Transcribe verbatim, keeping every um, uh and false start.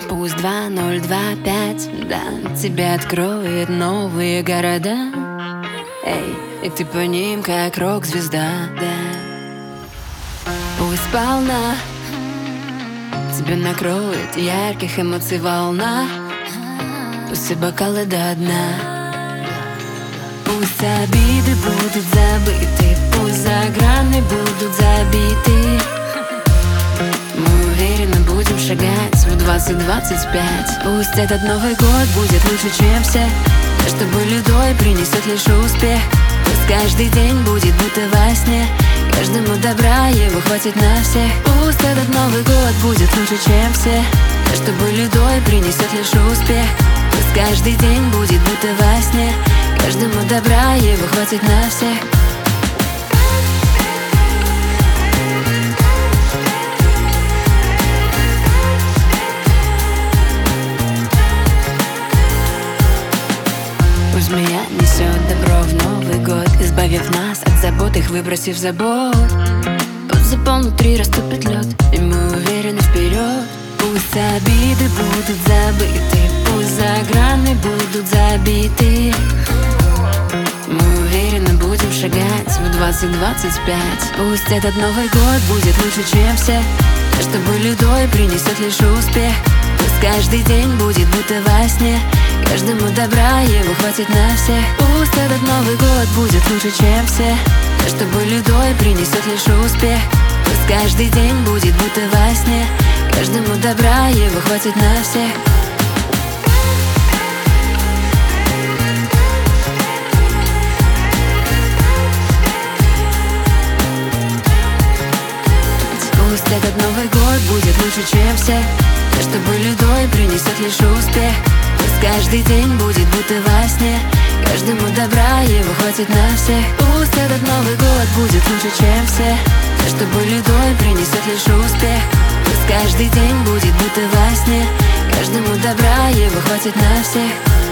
Пусть два ноль два пять, да, тебя откроет новые города. Эй, и ты по ним как рок-звезда, да. Пусть сполна тебя накроет ярких эмоций волна. Пусть все бокалы до дна. Пусть обиды будут забыты, пусть заграны будут забиты. Мы уверенно будем шагать в двадцать двадцать пять. Пусть этот Новый год будет лучше, чем все, что были до и принесет лишь успех. Пусть каждый день будет будто во сне, каждому добра его хватит на всех. Пусть этот Новый год будет лучше, чем все, что были до и принесет лишь успех. Пусть каждый день будет будто во сне, каждому добра его хватит на всех. Пусть змея несет добро в Новый год, избавив нас от забот, их выбросив за борт. Пусть за полнутри растопит лед, и мы уверены вперед. Пусть обиды будут забыты, пусть заграны будут забиты. Мы уверенно будем шагать в двадцать двадцать пять. Пусть этот Новый год будет лучше, чем все, что были до и принесет лишь успех. Пусть каждый день будет будто во сне, каждому добра его хватит на всех. Пусть этот Новый год будет лучше, чем все, что были до и принесет лишь успех. Пусть каждый день будет будто во сне, каждому добра его хватит на всех. Пусть этот Новый год будет лучше, чем все, что были до и принесет лишь успех. Пусть каждый день будет будто во сне, каждому добра его хватит на всех. Пусть этот Новый год будет лучше, чем все, что были до и принесет лишь успех. Пусть каждый день будет будто во сне, каждому добра его хватит на всех.